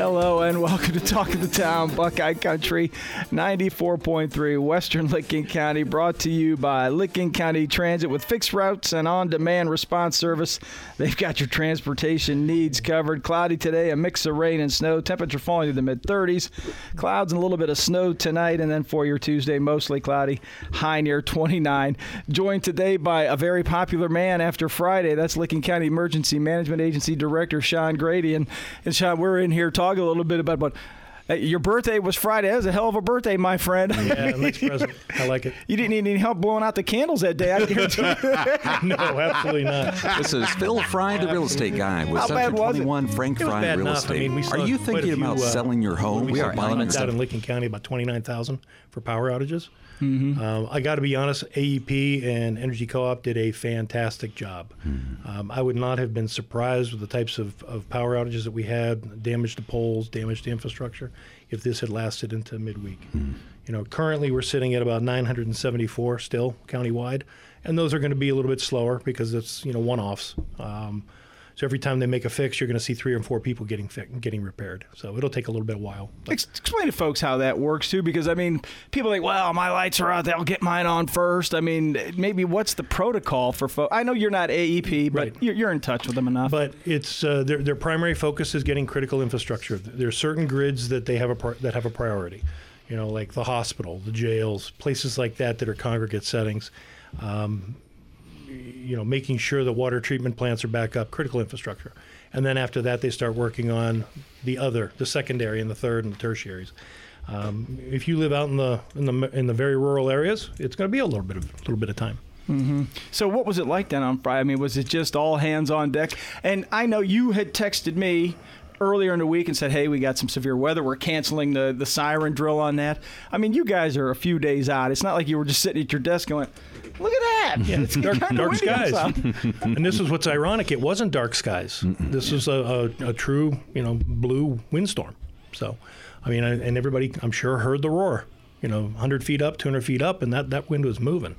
Hello and welcome to Talk of the Town, Buckeye Country, 94.3 Western Licking County, brought to you by Licking County Transit with fixed routes and on-demand response service. They've got your transportation needs covered. Cloudy today, a mix of rain and snow, temperature falling to the mid-30s. Clouds and a little bit of snow tonight, and then for your Tuesday, mostly cloudy, high near 29. Joined today by a very popular man after Friday. That's Licking County Emergency Management Agency Director Sean Grady. And Sean, we're in here talking a little bit about your birthday was Friday. That was a hell of a birthday, my friend. Yeah, nice present. I like it. You didn't need any help blowing out the candles that day. No, absolutely not. This is Phil Fry, the real estate guy with Century 21 Frank Fry Real Estate. Are you thinking about selling your home? We are buying out in Licking County about 29,000 for power outages. Mm-hmm. I got to be honest, AEP and Energy Co-op did a fantastic job. Mm-hmm. I would not have been surprised with the types of power outages that we had, damage to poles, damage to infrastructure, if this had lasted into midweek. Mm-hmm. You know, currently we're sitting at about 974 still countywide, and those are going to be a little bit slower because it's, one-offs. So every time they make a fix, you're going to see 3 or 4 people getting repaired. So it'll take a little bit of a while. Explain to folks how that works, too, because, people think, well, my lights are out, they'll get mine on first. Maybe what's the protocol for folks? I know you're not AEP, but right. You're in touch with them enough. But it's their primary focus is getting critical infrastructure. There are certain grids that they have a priority, like the hospital, the jails, places like that are congregate settings. Making sure the water treatment plants are back up, critical infrastructure. And then after that, they start working on the secondary and the third and the tertiaries. If you live out in the very rural areas, it's going to be a little bit of time. Mm-hmm. So what was it like then on Friday? Was it just all hands on deck? And I know you had texted me earlier in the week and said, hey, we got some severe weather. We're canceling the siren drill on that. You guys are a few days out. It's not like you were just sitting at your desk going, look at that. Yeah, it's dark skies. And this is what's ironic. It wasn't dark skies. This was a true, blue windstorm. So, and everybody, I'm sure, heard the roar. 100 feet up, 200 feet up, and that wind was moving.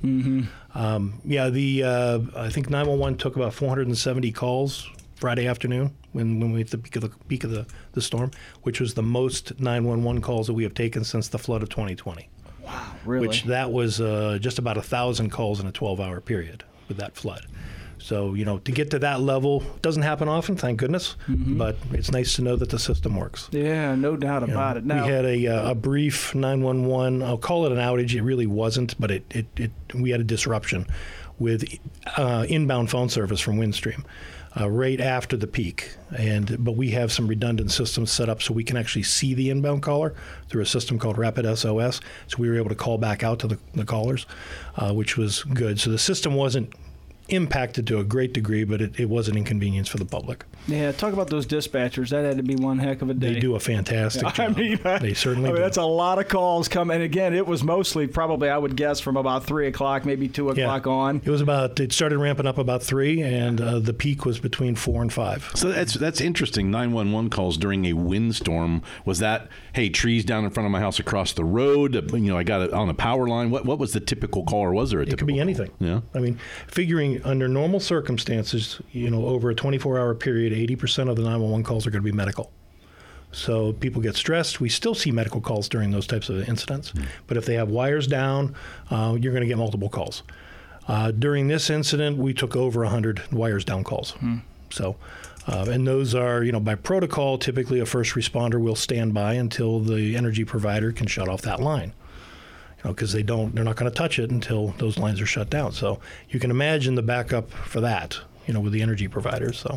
Mm-hmm. I think 911 took about 470 calls Friday afternoon when we hit the peak of the storm, which was the most 911 calls that we have taken since the flood of 2020. Wow, really? Which that was just about 1,000 calls in a 12-hour period with that flood. So, to get to that level doesn't happen often, thank goodness, but it's nice to know that the system works. Yeah, no doubt about it. Now, we had a brief 911, I'll call it an outage, it really wasn't, but we had a disruption with inbound phone service from Windstream. Right after the peak, but we have some redundant systems set up so we can actually see the inbound caller through a system called Rapid SOS. So we were able to call back out to the callers, which was good. So the system wasn't impacted to a great degree, but it was an inconvenience for the public. Yeah, talk about those dispatchers. That had to be one heck of a day. They do a fantastic job. They certainly do. That's a lot of calls come. And again, it was mostly probably, I would guess, from about 3 o'clock, maybe 2 o'clock on. It started ramping up about 3, and the peak was between 4 and 5. So that's interesting. 911 calls during a windstorm. Was that, hey, trees down in front of my house across the road? I got it on the power line. What was the typical call, or was there a typical call? It could be anything. Yeah. Figuring under normal circumstances, over a 24-hour period, 80% of the 911 calls are going to be medical. So people get stressed. We still see medical calls during those types of incidents. But if they have wires down, you're going to get multiple calls. During this incident, we took over 100 wires down calls. So, and those are, by protocol, typically a first responder will stand by until the energy provider can shut off that line. Because they're not going to touch it until those lines are shut down. So you can imagine the backup for that, with the energy providers. So,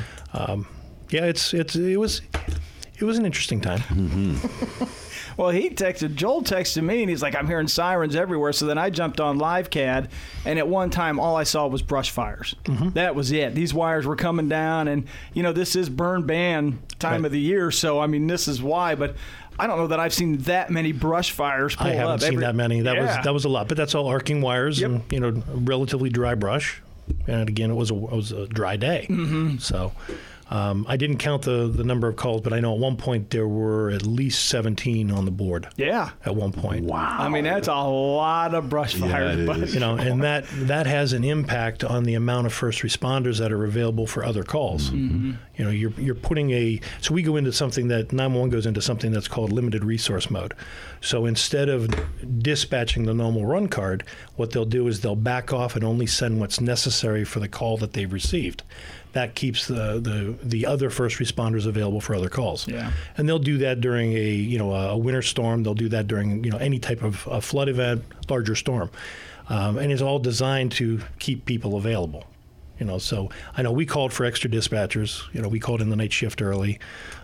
it was an interesting time. Well, Joel texted me, and he's like, I'm hearing sirens everywhere. So then I jumped on LiveCAD, and at one time, all I saw was brush fires. That was it. These wires were coming down, and, this is burn ban time of the year. So, this is why. But I don't know that I've seen that many brush fires pull up. I haven't seen that many. That was a lot. But that's all arcing wires and, relatively dry brush. And again, it was a dry day. So, I didn't count the number of calls, but I know at one point there were at least 17 on the board. Yeah. At one point. Wow. I mean, that's a lot of brush fires. Yeah, and that has an impact on the amount of first responders that are available for other calls. Mm-hmm. You're putting so we go into something that 911 goes into something that's called limited resource mode. So instead of dispatching the normal run card, what they'll do is they'll back off and only send what's necessary for the call that they've received. That keeps the other first responders available for other calls. Yeah. And they'll do that during a winter storm. They'll do that during any type of flood event, larger storm, and it's all designed to keep people available. So I know we called for extra dispatchers. We called in the night shift early.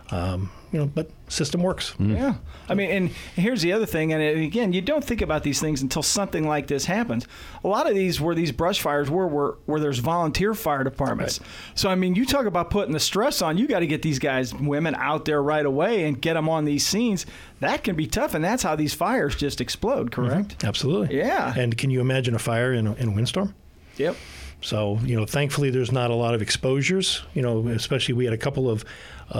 But system works. Yeah. I mean, and here's the other thing, and again, you don't think about these things until something like this happens. A lot of these brush fires where there's volunteer fire departments. Right. So, I mean, you talk about putting the stress on, you got to get these guys, women out there right away and get them on these scenes. That can be tough, and that's how these fires just explode, correct? Mm-hmm. Absolutely. Yeah. And can you imagine a fire in a windstorm? Yep. So, thankfully there's not a lot of exposures, especially we had a couple of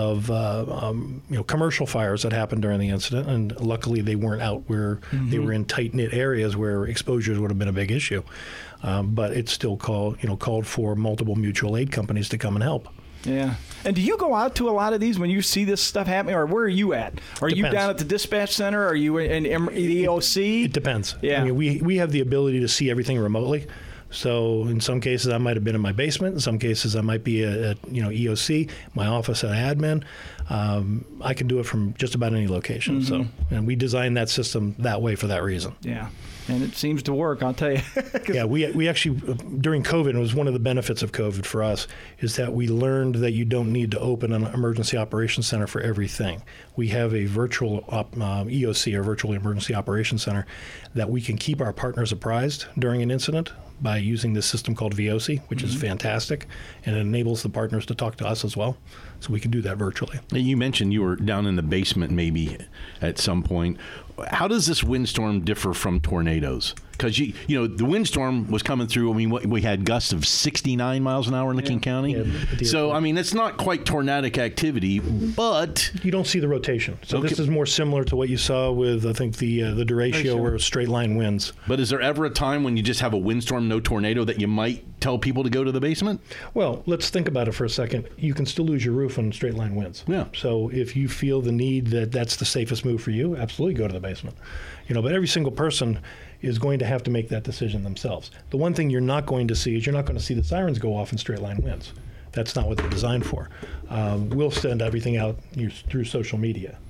commercial fires that happened during the incident, and luckily they weren't out where they were in tight-knit areas where exposures would have been a big issue. But it's still called for multiple mutual aid companies to come and help. Yeah. And do you go out to a lot of these when you see this stuff happening, or where are you at? Are you down at the dispatch center? Are you in EOC? It depends. Yeah. I mean, we have the ability to see everything remotely. So in some cases, I might have been in my basement. In some cases, I might be at EOC, my office at admin. I can do it from just about any location. Mm-hmm. So, and we designed that system that way for that reason. Yeah. And it seems to work, I'll tell you. Yeah, we actually, during COVID, it was one of the benefits of COVID for us, is that we learned that you don't need to open an emergency operations center for everything. We have a virtual EOC, or virtual emergency operations center, that we can keep our partners apprised during an incident by using this system called VOC, which is fantastic, and it enables the partners to talk to us as well. So we can do that virtually. You mentioned you were down in the basement maybe at some point. How does this windstorm differ from tornadoes? Because the windstorm was coming through. I mean, we had gusts of 69 miles an hour in Licking County. Yeah, so I mean, it's not quite tornadic activity, but you don't see the rotation. So this is more similar to what you saw with, I think, the derecho or straight line winds. But is there ever a time when you just have a windstorm, no tornado, that you might tell people to go to the basement? Well, let's think about it for a second. You can still lose your roof on straight line winds. Yeah. So if you feel the need that's the safest move for you, absolutely go to the basement. But every single person is going to have to make that decision themselves. The one thing you're not going to see is you're not going to see the sirens go off in straight line winds. That's not what they're designed for. We'll send everything out through social media,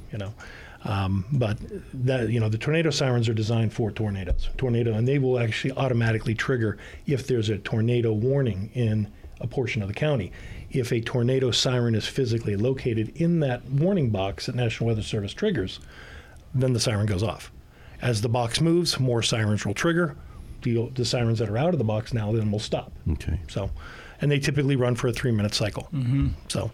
but that the tornado sirens are designed for tornadoes. And they will actually automatically trigger if there's a tornado warning in a portion of the county. If a tornado siren is physically located in that warning box that National Weather Service triggers, then the siren goes off. As the box moves, more sirens will trigger. The sirens that are out of the box now then will stop. Okay. So, and they typically run for a 3-minute cycle. Mm-hmm. So,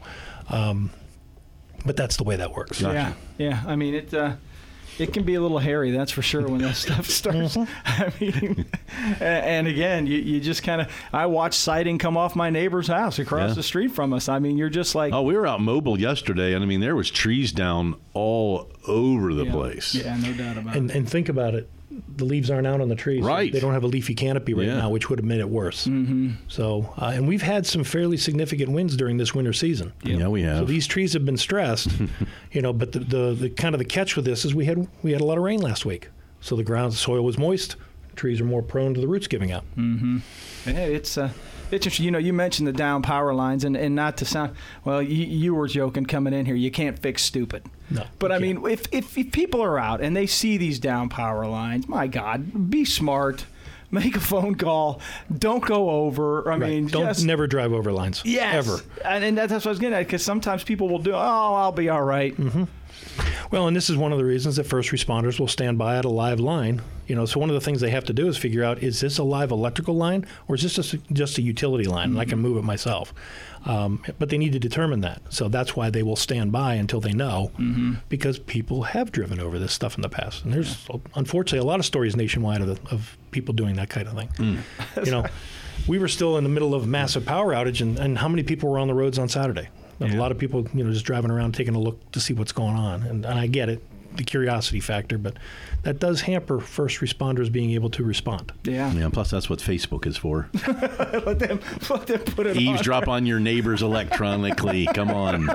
but that's the way that works. Gotcha. Yeah. I mean, it can be a little hairy, that's for sure, when that stuff starts. I mean, and again, you just kind of, I watched siding come off my neighbor's house across the street from us. I mean, you're just like... Oh, we were out mobile yesterday, and I mean, there was trees down all over the place. Yeah, no doubt about it. And think about it. The leaves aren't out on the trees. Right. They don't have a leafy canopy right now, which would have made it worse. Mm-hmm. So, and we've had some fairly significant winds during this winter season. Yep. Yeah, we have. So these trees have been stressed, but the kind of the catch with this is we had a lot of rain last week. So the soil was moist. Trees are more prone to the roots giving out. Mm-hmm. It's interesting. You mentioned the down power lines, and not to sound, well, you were joking coming in here, you can't fix stupid. No. But I mean, if people are out and they see these down power lines, my God, be smart. Make a phone call. Don't go over. I mean, never drive over lines. Yes. Ever. And that's what I was getting at, because sometimes people will do, I'll be all right. Mm-hmm. Well, and this is one of the reasons that first responders will stand by at a live line. So one of the things they have to do is figure out, is this a live electrical line or is this just a utility line? And I can move it myself. But they need to determine that. So that's why they will stand by until they know, because people have driven over this stuff in the past. And there's, unfortunately, a lot of stories nationwide of people doing that kind of thing. We were still in the middle of a massive power outage, and how many people were on the roads on Saturday? And a lot of people, just driving around taking a look to see what's going on. And I get it, the curiosity factor, but that does hamper first responders being able to respond. Yeah. Plus, that's what Facebook is for. let them put it Eavesdrop on your neighbors electronically. Come on.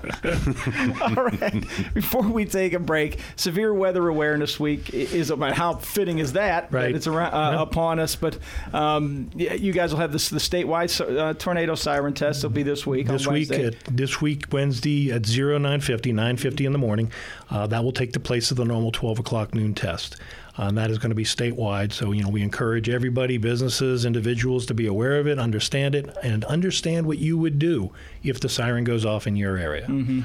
All right. Before we take a break, Severe Weather Awareness Week is about how fitting is that? Right. That it's upon us. But you guys will have the statewide tornado siren test. It'll be this week. This week, Wednesday at 9:50 in the morning. That will take the place of the normal 12 o'clock noon test. And that is going to be statewide. So, we encourage everybody, businesses, individuals to be aware of it, understand it, and understand what you would do if the siren goes off in your area. Mm-hmm.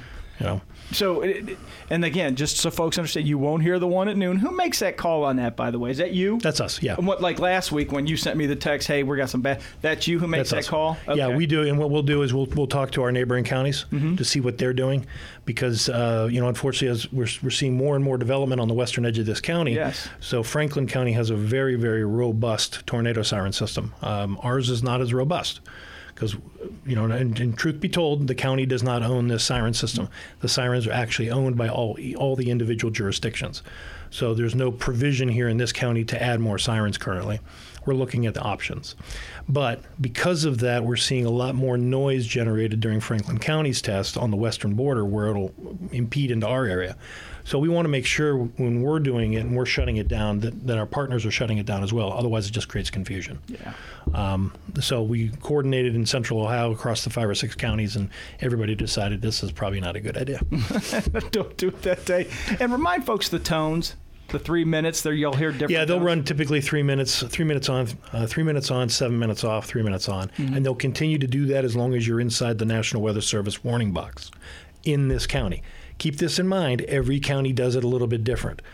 So, and again, just so folks understand, you won't hear the one at noon. Who makes that call on that, by the way? Is that you? That's us, yeah. And like last week when you sent me the text, hey, we got some bad. That's you who makes that call? Okay. Yeah, we do. And what we'll do is we'll talk to our neighboring counties to see what they're doing because, unfortunately, as we're seeing more and more development on the western edge of this county. Yes. So Franklin County has a very, very robust tornado siren system. Ours is not as robust. Because, and truth be told, the county does not own this siren system. The sirens are actually owned by all the individual jurisdictions. So there's no provision here in this county to add more sirens currently. We're looking at the options. But because of that, we're seeing a lot more noise generated during Franklin County's test on the western border where it'll impede into our area. So we want to make sure when we're doing it and we're shutting it down that our partners are shutting it down as well. Otherwise, it just creates confusion. Yeah. So we coordinated in Central Ohio across the 5 or 6 counties, and everybody decided this is probably not a good idea. Don't do it that day. And remind folks the tones. The 3 minutes there, you'll hear different. Yeah, they'll tones. run typically 3 minutes. 3 minutes on, 3 minutes on, 7 minutes off, 3 minutes on, and they'll continue to do that as long as you're inside the National Weather Service warning box in this county. Keep this in mind. Every county does it a little bit different.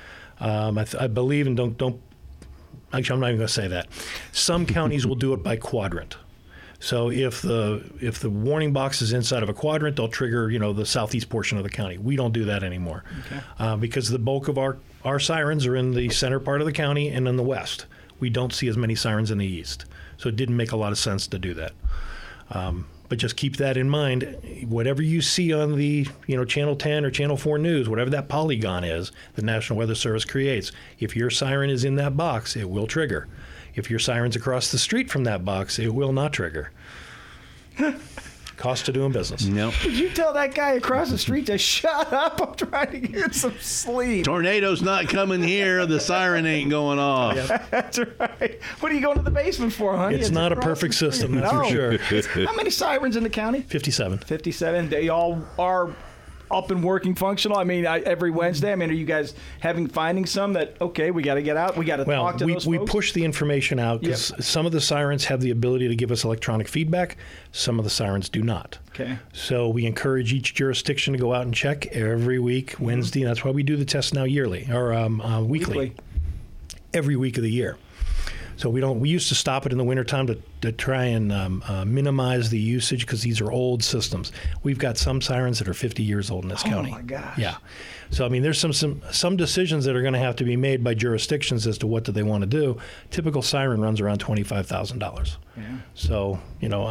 I believe, and don't. Actually, I'm not even going to say that. Some counties will do it by quadrant. So if the warning box is inside of a quadrant, they'll trigger the southeast portion of the county. We don't do that anymore, because the bulk of our sirens are in the center part of the county and in the west. We don't see as many sirens in the east, so it didn't make a lot of sense to do that. But just keep that in mind. Whatever you see on the Channel 10 or Channel 4 News, whatever that polygon is, the National Weather Service creates, if your siren is in that box, it will trigger. If your siren's across the street from that box, it will not trigger. Cost of doing business. No. Did you tell that guy across the street to shut up? I'm trying to get some sleep. Tornado's not coming here. The siren ain't going off. That's right. What are you going to the basement for, honey? It's not a perfect system, that's for sure. How many sirens in the county? 57. 57. They all are up and working, functional. I mean, every Wednesday. I mean, are you guys finding some that we got to get out? We got to talk to those folks? We push the information out because some of the sirens have the ability to give us electronic feedback. Some of the sirens do not. Okay. So we encourage each jurisdiction to go out and check every week, Wednesday. That's why we do the test now yearly or weekly. Every week of the year. So we used to stop it in the wintertime to try and minimize the usage because these are old systems. We've got some sirens that are 50 years old in this county. Oh, my gosh. Yeah. So, I mean, there's some decisions that are going to have to be made by jurisdictions as to what do they want to do. Typical siren runs around $25,000. Yeah. So,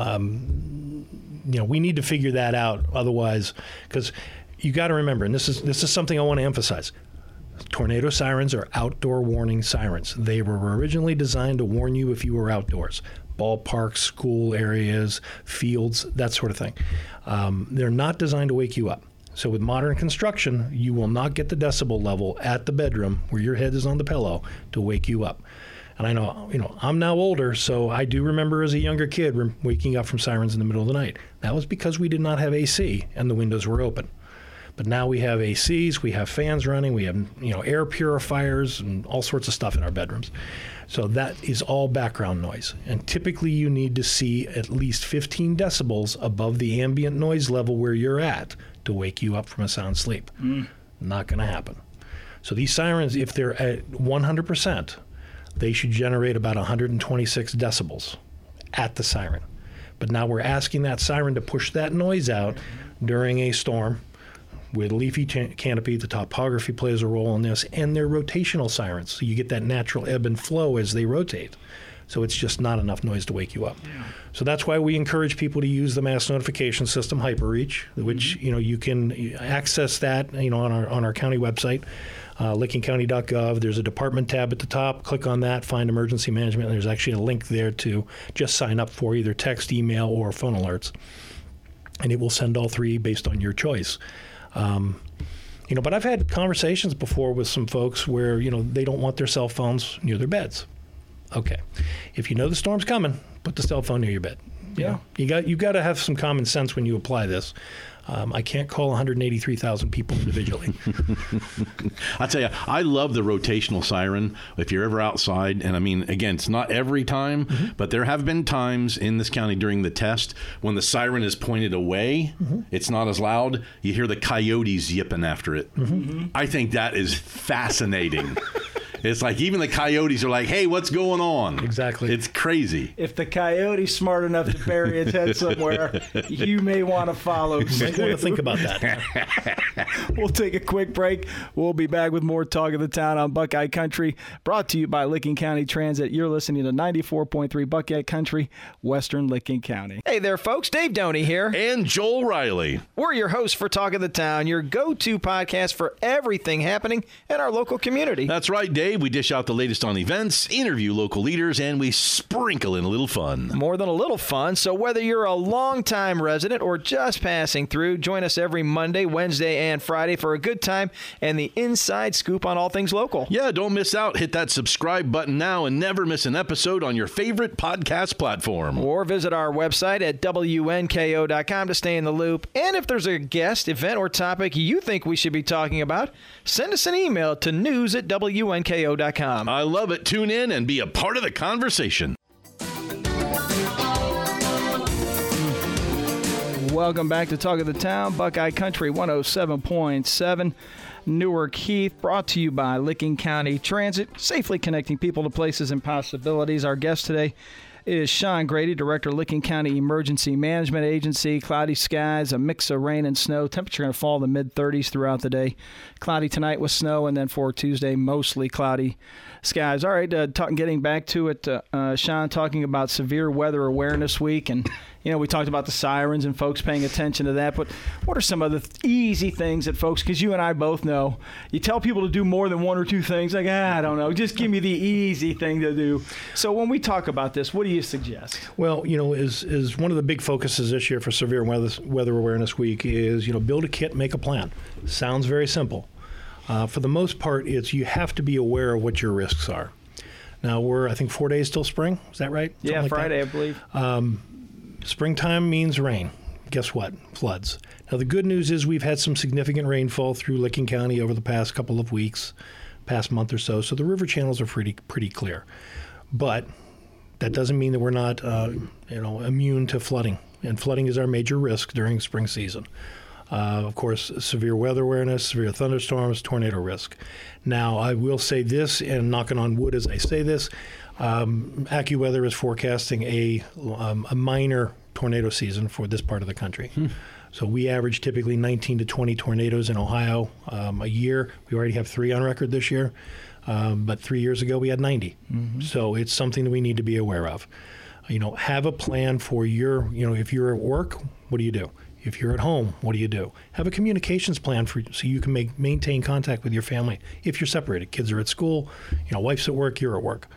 we need to figure that out. Otherwise, because you got to remember, and this is something I want to emphasize, tornado sirens are outdoor warning sirens. They were originally designed to warn you if you were outdoors. Ballparks, school areas, fields, that sort of thing. They're not designed to wake you up. So with modern construction, you will not get the decibel level at the bedroom where your head is on the pillow to wake you up. And I know, I'm now older, so I do remember as a younger kid waking up from sirens in the middle of the night. That was because we did not have AC and the windows were open. But now we have ACs, we have fans running, we have air purifiers and all sorts of stuff in our bedrooms. So that is all background noise. And typically you need to see at least 15 decibels above the ambient noise level where you're at to wake you up from a sound sleep. Not going to happen. So these sirens, if they're at 100%, they should generate about 126 decibels at the siren. But now we're asking that siren to push that noise out during a storm with leafy canopy. The topography plays a role in this, and they're rotational sirens, so you get that natural ebb and flow as they rotate. So it's just not enough noise to wake you up. Yeah. So that's why we encourage people to use the mass notification system, HyperReach, which you can access that on our county website, lickingcounty.gov. There's a department tab at the top. Click on that, find emergency management. And there's actually a link there to just sign up for either text, email, or phone alerts, and it will send all three based on your choice. But I've had conversations before with some folks where, they don't want their cell phones near their beds. Okay. If you know the storm's coming, put the cell phone near your bed. Yeah. You got to have some common sense when you apply this. I can't call 183,000 people individually. I tell you, I love the rotational siren if you're ever outside. And I mean, again, it's not every time, but there have been times in this county during the test when the siren is pointed away, it's not as loud. You hear the coyotes yipping after it. I think that is fascinating. It's like even the coyotes are like, hey, what's going on? Exactly. It's crazy. If the coyote's smart enough to bury its head somewhere, you may want to follow. You might want to think about that. We'll take a quick break. We'll be back with more Talk of the Town on Buckeye Country, brought to you by Licking County Transit. You're listening to 94.3 Buckeye Country, Western Licking County. Hey there, folks. Dave Doney here. And Joel Riley. We're your hosts for Talk of the Town, your go-to podcast for everything happening in our local community. That's right, Dave. We dish out the latest on events, interview local leaders, and we sprinkle in a little fun. More than a little fun. So whether you're a longtime resident or just passing through, join us every Monday, Wednesday, and Friday for a good time and the inside scoop on all things local. Yeah, don't miss out. Hit that subscribe button now and never miss an episode on your favorite podcast platform. Or visit our website at WNKO.com to stay in the loop. And if there's a guest, event, or topic you think we should be talking about, send us an email to news@WNKO.com. I love it. Tune in and be a part of the conversation. Welcome back to Talk of the Town, Buckeye Country 107.7. Newark Heath, brought to you by Licking County Transit, safely connecting people to places and possibilities. Our guest today is Sean Grady, Director, Licking County Emergency Management Agency. Cloudy skies, a mix of rain and snow. Temperature going to fall in the mid-30s throughout the day. Cloudy tonight with snow, and then for Tuesday, mostly cloudy skies. All right, getting back to it, Sean, talking about Severe Weather Awareness Week, and we talked about the sirens and folks paying attention to that, but what are some of the easy things that folks, because you and I both know, you tell people to do more than one or two things, like, I don't know, just give me the easy thing to do. So when we talk about this, what do you suggest? Well, is one of the big focuses this year for Severe Weather Awareness Week is, build a kit, make a plan. Sounds very simple. For the most part, you have to be aware of what your risks are. Now, we're, I think, 4 days till spring. Is that right? Yeah, like Friday, that? I believe. Springtime means rain. Guess what? Floods. Now, the good news is we've had some significant rainfall through Licking County over the past couple of weeks, past month or so, so the river channels are pretty clear. But that doesn't mean that we're not immune to flooding, and flooding is our major risk during spring season. Of course, severe weather awareness, severe thunderstorms, tornado risk. Now, I will say this, and knocking on wood as I say this, AccuWeather is forecasting a minor tornado season for this part of the country. So we average typically 19 to 20 tornadoes in Ohio a year. We already have 3 on record this year, but 3 years ago we had 90. So it's something that we need to be aware of. Have a plan for your, if you're at work, what do you do? If you're at home, what do you do? Have a communications plan so you can maintain contact with your family. If you're separated, kids are at school, wife's at work, you're at work.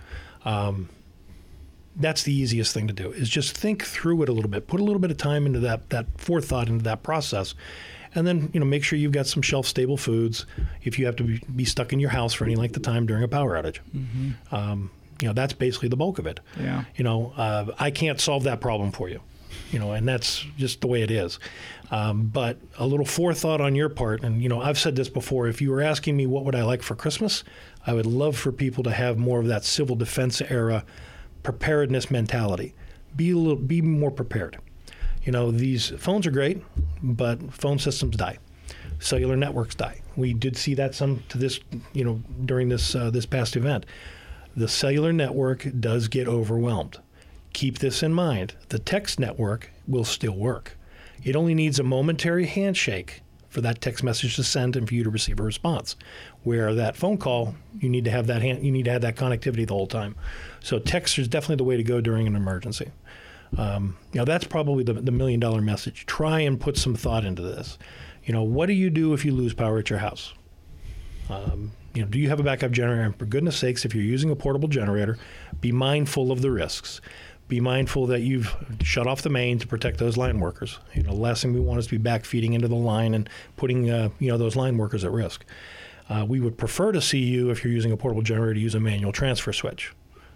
That's the easiest thing to do, is just think through it a little bit. Put a little bit of time into that forethought into that process. And then, make sure you've got some shelf-stable foods if you have to be stuck in your house for any length of time during a power outage. That's basically the bulk of it. Yeah. I can't solve that problem for you. And that's just the way it is. But a little forethought on your part, and, I've said this before, if you were asking me what would I like for Christmas, I would love for people to have more of that civil defense era preparedness mentality. Be more prepared. These phones are great, but phone systems die. Cellular networks die. We did see that during this past event. The cellular network does get overwhelmed. Keep this in mind. The text network will still work. It only needs a momentary handshake for that text message to send and for you to receive a response. Where that phone call, you need to have that connectivity the whole time. So text is definitely the way to go during an emergency. That's probably the $1 million message. Try and put some thought into this. What do you do if you lose power at your house? Do you have a backup generator? And for goodness sakes, if you're using a portable generator, be mindful of the risks. Be mindful that you've shut off the main to protect those line workers. The last thing we want is to be backfeeding into the line and putting those line workers at risk. We would prefer to see you, if you're using a portable generator, to use a manual transfer switch.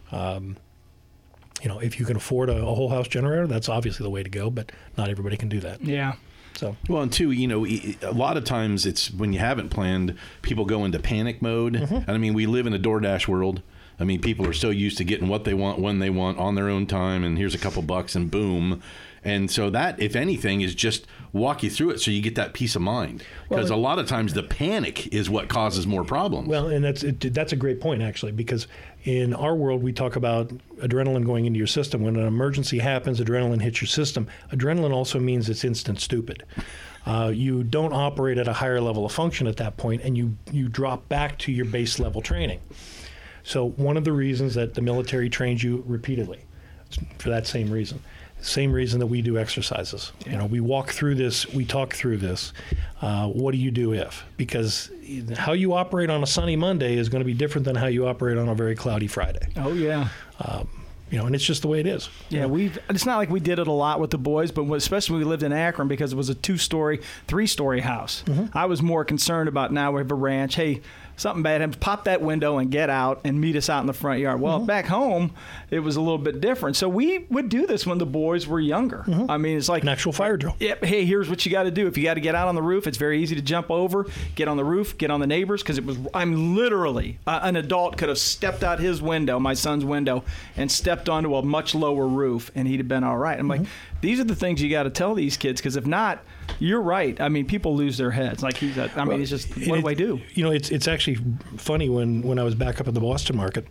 If you can afford a whole house generator, that's obviously the way to go, but not everybody can do that. Yeah. So. Well, and two, a lot of times it's when you haven't planned, people go into panic mode. And I mean, we live in a DoorDash world. I mean, people are so used to getting what they want, when they want, on their own time, and here's a couple bucks and boom. And so that, if anything, is just walk you through it so you get that peace of mind. Because a lot of times the panic is what causes more problems. Well, and that's a great point, actually, because in our world, we talk about adrenaline going into your system. When an emergency happens, adrenaline hits your system. Adrenaline also means it's instant stupid. You don't operate at a higher level of function at that point, and you drop back to your base level training. So one of the reasons that the military trains you repeatedly, for that same reason. Same reason that we do exercises. Yeah. We walk through this, we talk through this. What do you do if? Because how you operate on a sunny Monday is going to be different than how you operate on a very cloudy Friday. Oh, yeah. And it's just the way it is. Yeah, it's not like we did it a lot with the boys, but especially when we lived in Akron, because it was a 2-story, 3-story house. I was more concerned about, now we have a ranch. Hey, something bad happens, pop that window and get out and meet us out in the front yard. Well, back home, it was a little bit different. So we would do this when the boys were younger. I mean, it's like an actual fire drill. Yep. Hey, here's what you got to do. If you got to get out on the roof, it's very easy to jump over, get on the roof, get on the neighbors, because I'm literally, an adult could have stepped out his window, my son's window, and stepped onto a much lower roof, and he'd have been all right. I'm like, these are the things you got to tell these kids, because if not, you're right. I mean, people lose their heads. Like it's just, what do I do? It's actually funny when I was back up at the Boston market,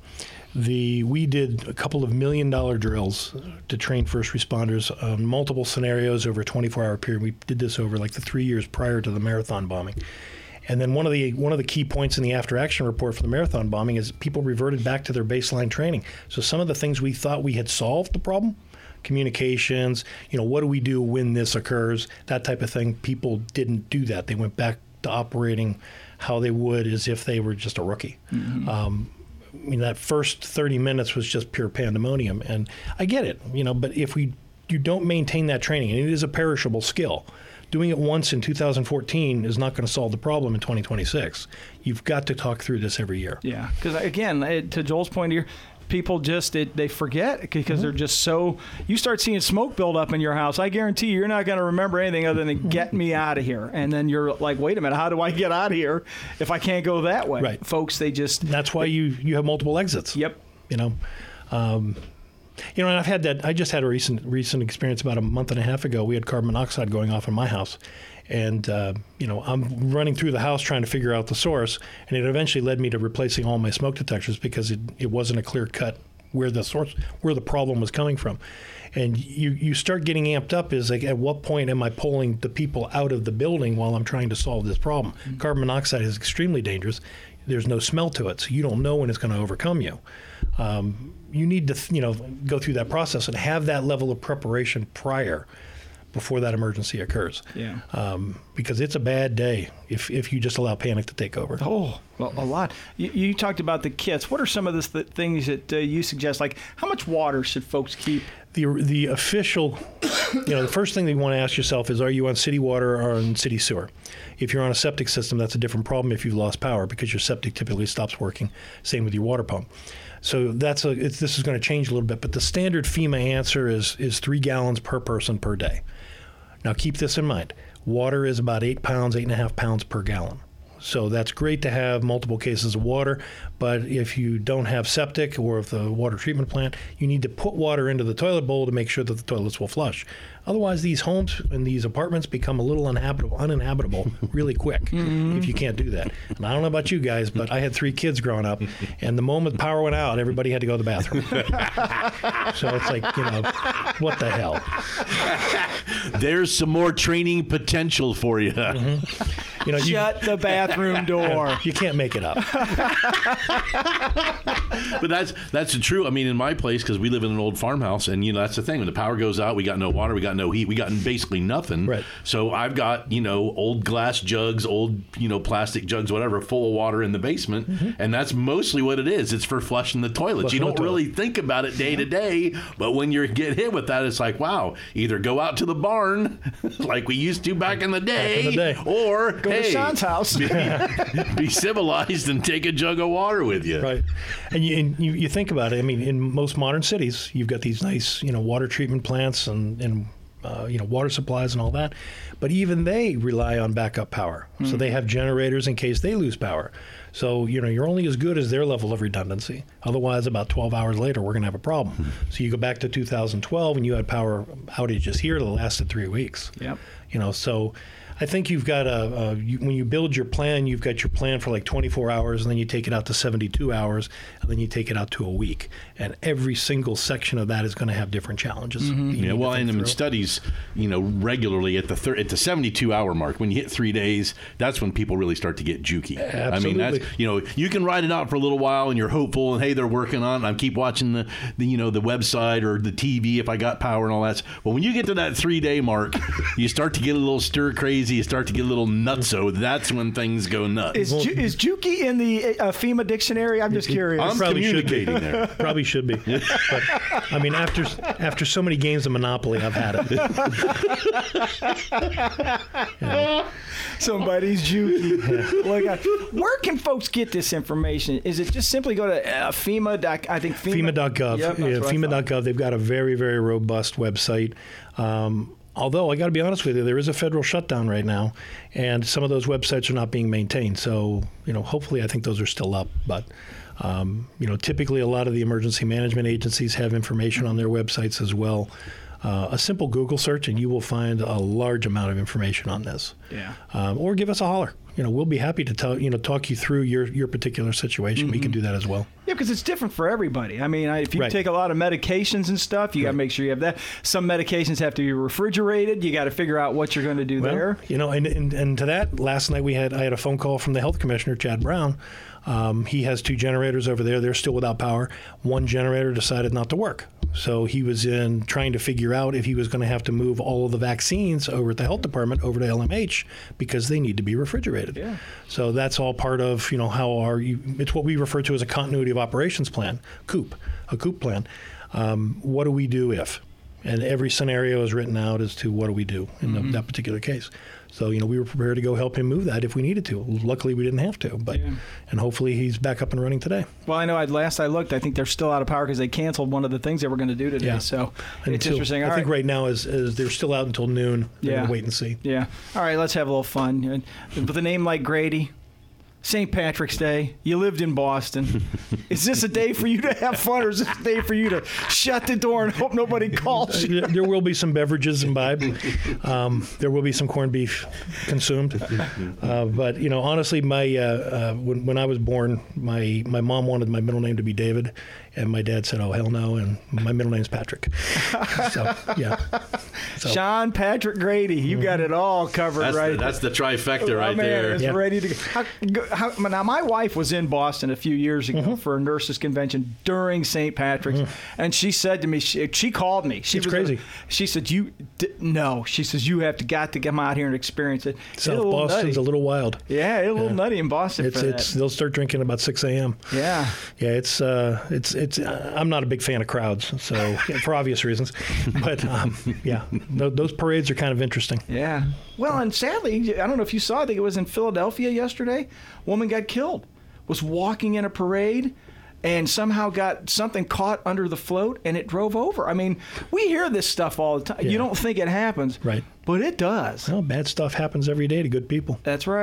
we did a couple of $1 million drills to train first responders on multiple scenarios over a 24-hour period. We did this over like the 3 years prior to the Marathon bombing. And then one of the key points in the after action report for the Marathon bombing is people reverted back to their baseline training. So some of the things we thought we had solved the problem, communications, what do we do when this occurs, that type of thing, people didn't do that. They went back to operating how they would as if they were just a rookie. That first 30 minutes was just pure pandemonium. And I get it, but if you don't maintain that training, and it is a perishable skill, doing it once in 2014 is not going to solve the problem in 2026. You've got to talk through this every year. Yeah, because again, to Joel's point here, people just they forget because they're just so. You start seeing smoke build up in your house, I guarantee you're not going to remember anything other than get me out of here. And then you're like, wait a minute, how do I get out of here if I can't go that way? Right, folks. That's why you have multiple exits. Yep. And I've had that. I just had a recent experience about a month and a half ago. We had carbon monoxide going off in my house. And, I'm running through the house trying to figure out the source. And it eventually led me to replacing all my smoke detectors because it wasn't a clear cut where the problem was coming from. And you start getting amped up is like, at what point am I pulling the people out of the building while I'm trying to solve this problem? Carbon monoxide is extremely dangerous. There's no smell to it, so you don't know when it's going to overcome you. You need to, go through that process and have that level of preparation prior, before that emergency occurs. Yeah. Because it's a bad day if you just allow panic to take over. Oh, well, a lot. You talked about the kits. What are some of the things that you suggest? Like, how much water should folks keep? The official, the first thing that you want to ask yourself is, are you on city water or on city sewer? If you're on a septic system, that's a different problem if you've lost power because your septic typically stops working. Same with your water pump. So this is going to change a little bit, but the standard FEMA answer is 3 gallons per person per day. Now keep this in mind. Water is about 8.5 pounds per gallon. So that's great to have multiple cases of water, but if you don't have septic or if the water treatment plant, you need to put water into the toilet bowl to make sure that the toilets will flush. Otherwise, these homes and these apartments become a little uninhabitable really quick if you can't do that. And I don't know about you guys, but I had 3 kids growing up, and the moment the power went out, everybody had to go to the bathroom. So it's like, what the hell? There's some more training potential for you. Shut the bathroom door. You can't make it up. But that's true. I mean, in my place, because we live in an old farmhouse, and that's the thing. When the power goes out, we got no water, we got no heat, we got basically nothing. Right. So I've got old glass jugs, old plastic jugs, whatever, full of water in the basement, and that's mostly what it is. It's for flushing the toilets. You don't really think about it day to day, but when you get hit with that, it's like, wow, either go out to the barn like we used to back in the day. Or go to Sean's house. Be civilized and take a jug of water with you. Right. And you think about it. I mean, in most modern cities, you've got these nice, water treatment plants and water supplies and all that. But even they rely on backup power. So they have generators in case they lose power. So, you're only as good as their level of redundancy. Otherwise, about 12 hours later, we're going to have a problem. So you go back to 2012 and you had power outages here that lasted 3 weeks. Yep. So I think you've got when you build your plan, you've got your plan for like 24 hours, and then you take it out to 72 hours, and then you take it out to a week. And every single section of that is going to have different challenges. Yeah, well, and in studies, regularly at the 72-hour mark, when you hit 3 days, that's when people really start to get jukey. Absolutely. I mean, that's, you can ride it out for a little while, and you're hopeful, and hey, they're working on it. I keep watching the website or the TV if I got power and all that. But when you get to that 3-day mark, you start to get a little stir crazy. You start to get a little nutso. That's when things go nuts. Is jukey in the FEMA dictionary? I'm just curious. I'm communicating there. Probably should be. But I mean, after so many games of Monopoly, I've had it. Somebody's jukey. Where can folks get this information? Is it just simply go to FEMA? FEMA.gov. Yep, FEMA.gov. They've got a very, very robust website. Although, I got to be honest with you, there is a federal shutdown right now, and some of those websites are not being maintained. So, hopefully I think those are still up. But, typically a lot of the emergency management agencies have information on their websites as well. A simple Google search, and you will find a large amount of information on this. Yeah. Or give us a holler. We'll be happy to talk you through your particular situation. We can do that as well. Yeah, because it's different for everybody. I mean, if you take a lot of medications and stuff, you got to make sure you have that. Some medications have to be refrigerated. You got to figure out what you're going to do there. And to that, last night I had a phone call from the health commissioner, Chad Brown. He has 2 generators over there. They're still without power. One generator decided not to work. So he was trying to figure out if he was going to have to move all of the vaccines over at the health department over to LMH because they need to be refrigerated. Yeah. So that's all part of, it's what we refer to as a continuity of operations plan, a COOP plan. What do we do if? And every scenario is written out as to what do we do in that particular case. So, we were prepared to go help him move that if we needed to. Luckily, we didn't have to. And hopefully he's back up and running today. Well, I know last I looked, I think they're still out of power because they canceled one of the things they were going to do today. Yeah. So it's interesting. I think right now is they're still out until noon. They're going to wait and see. Yeah. All right, let's have a little fun. With a name like Grady, St. Patrick's Day, you lived in Boston. Is this a day for you to have fun, or is this a day for you to shut the door and hope nobody calls you? There will be some beverages imbibed. There will be some corned beef consumed. But, honestly, when I was born, my mom wanted my middle name to be David, and my dad said, oh, hell no, and my middle name's Patrick. So, yeah. Sean Patrick Grady, you got it all covered, right? That's the trifecta right there. It's ready to go. Now, my wife was in Boston a few years ago for a nurses convention during St. Patrick's, and she said to me, she called me. It's crazy. She said, no. She says, you have got to come out here and experience it. South Boston's a little wild. Yeah, it's a little nutty in Boston for that. They'll start drinking about 6 a.m. Yeah. Yeah, it's I'm not a big fan of crowds, so for obvious reasons. But, those parades are kind of interesting. Yeah. Well, and sadly, I don't know if you saw, I think it was in Philadelphia yesterday, woman got killed, was walking in a parade and somehow got something caught under the float and it drove over. I mean, we hear this stuff all the time. Yeah. You don't think it happens. Right. But it does. Well, bad stuff happens every day to good people. That's right.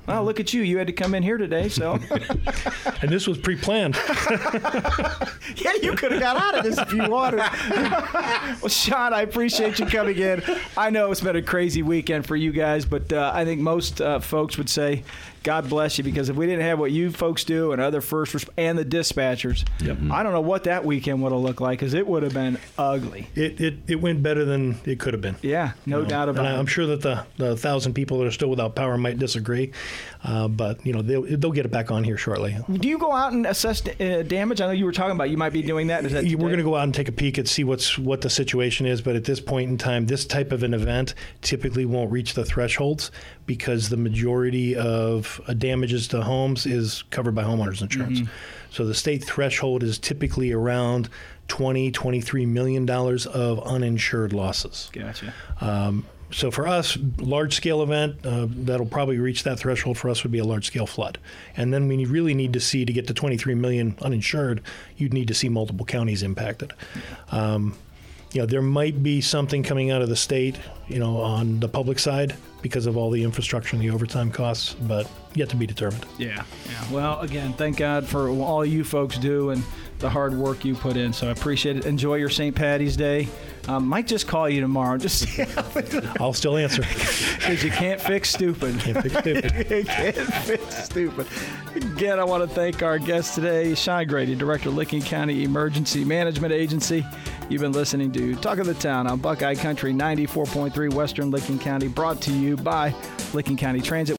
Well, look at you. You had to come in here today, so. And this was pre-planned. Yeah, you could have got out of this if you wanted. Well, Sean, I appreciate you coming in. I know it's been a crazy weekend for you guys, but I think most folks would say, God bless you, because if we didn't have what you folks do and other and the dispatchers, I don't know what that weekend would have looked like, because it would have been ugly. It went better than it could have been. Yeah, no doubt about it. I'm sure that the 1,000 people that are still without power might disagree, but they'll get it back on here shortly. Do you go out and assess damage? I know you were talking about you might be doing that. Is that we're going to go out and take a peek and see what the situation is, but at this point in time, this type of an event typically won't reach the thresholds because the majority of damages to homes is covered by homeowners insurance. Mm-hmm. So the state threshold is typically around $23 million of uninsured losses. Gotcha. So for us, large-scale event, that'll probably reach that threshold for us would be a large-scale flood. And then we really need to see, to get to 23 million uninsured, you'd need to see multiple counties impacted. There might be something coming out of the state, on the public side because of all the infrastructure and the overtime costs, but yet to be determined. Yeah. Well, again, thank God for all you folks do and the hard work you put in. So I appreciate it. Enjoy your St. Patty's Day. Might just call you tomorrow. Just see how I'll still answer. Because you can't fix stupid. Can't fix stupid. You can't fix stupid. Again, I want to thank our guest today, Sean Grady, Director of Licking County Emergency Management Agency. You've been listening to Talk of the Town on Buckeye Country 94.3 Western Licking County, brought to you by Licking County Transit.